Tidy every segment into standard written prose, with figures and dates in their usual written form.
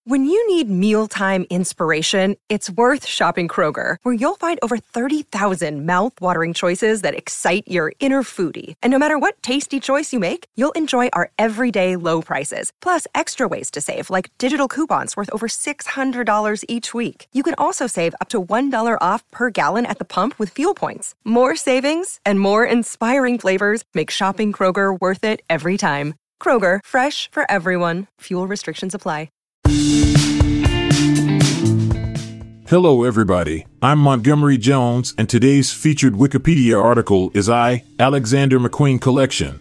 When you need mealtime inspiration, it's worth shopping Kroger, where you'll find over 30,000 mouth-watering choices that excite your inner foodie. And no matter what tasty choice you make, you'll enjoy our everyday low prices, plus extra ways to save, like digital coupons worth over $600 each week. You can also save up to $1 off per gallon at the pump with fuel points. More savings and more inspiring flavors make shopping Kroger worth it every time. Kroger, fresh for everyone. Fuel restrictions apply. Hello everybody, I'm Montgomery Jones, and today's featured Wikipedia article is I, Alexander McQueen Collection.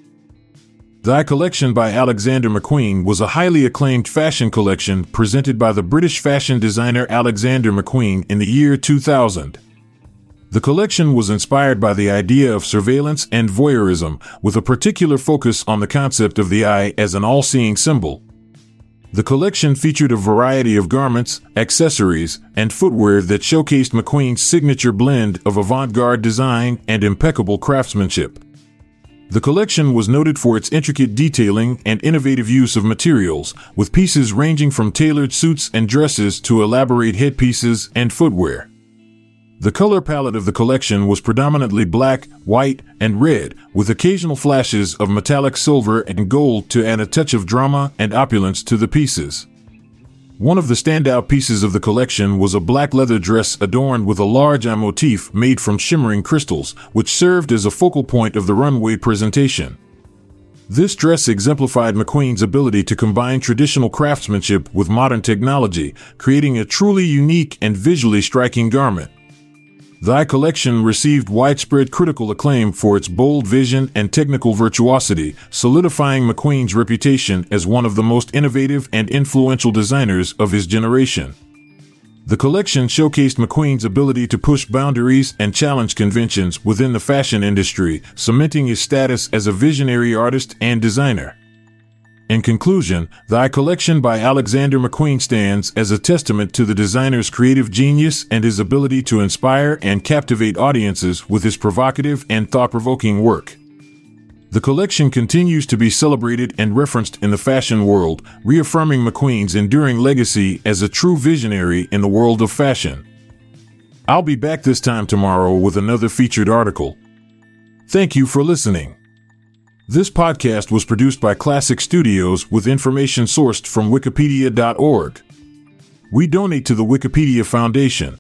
The I Collection by Alexander McQueen was a highly acclaimed fashion collection presented by the British fashion designer Alexander McQueen in the year 2000. The collection was inspired by the idea of surveillance and voyeurism, with a particular focus on the concept of the eye as an all-seeing symbol. The collection featured a variety of garments, accessories, and footwear that showcased McQueen's signature blend of avant-garde design and impeccable craftsmanship. The collection was noted for its intricate detailing and innovative use of materials, with pieces ranging from tailored suits and dresses to elaborate headpieces and footwear. The color palette of the collection was predominantly black, white, and red, with occasional flashes of metallic silver and gold to add a touch of drama and opulence to the pieces. One of the standout pieces of the collection was a black leather dress adorned with a large eye motif made from shimmering crystals, which served as a focal point of the runway presentation. This dress exemplified McQueen's ability to combine traditional craftsmanship with modern technology, creating a truly unique and visually striking garment. The I Collection received widespread critical acclaim for its bold vision and technical virtuosity, solidifying McQueen's reputation as one of the most innovative and influential designers of his generation. The collection showcased McQueen's ability to push boundaries and challenge conventions within the fashion industry, cementing his status as a visionary artist and designer. In conclusion, the I Collection by Alexander McQueen stands as a testament to the designer's creative genius and his ability to inspire and captivate audiences with his provocative and thought-provoking work. The collection continues to be celebrated and referenced in the fashion world, reaffirming McQueen's enduring legacy as a true visionary in the world of fashion. I'll be back this time tomorrow with another featured article. Thank you for listening. This podcast was produced by Classic Studios with information sourced from Wikipedia.org. We donate to the Wikipedia Foundation.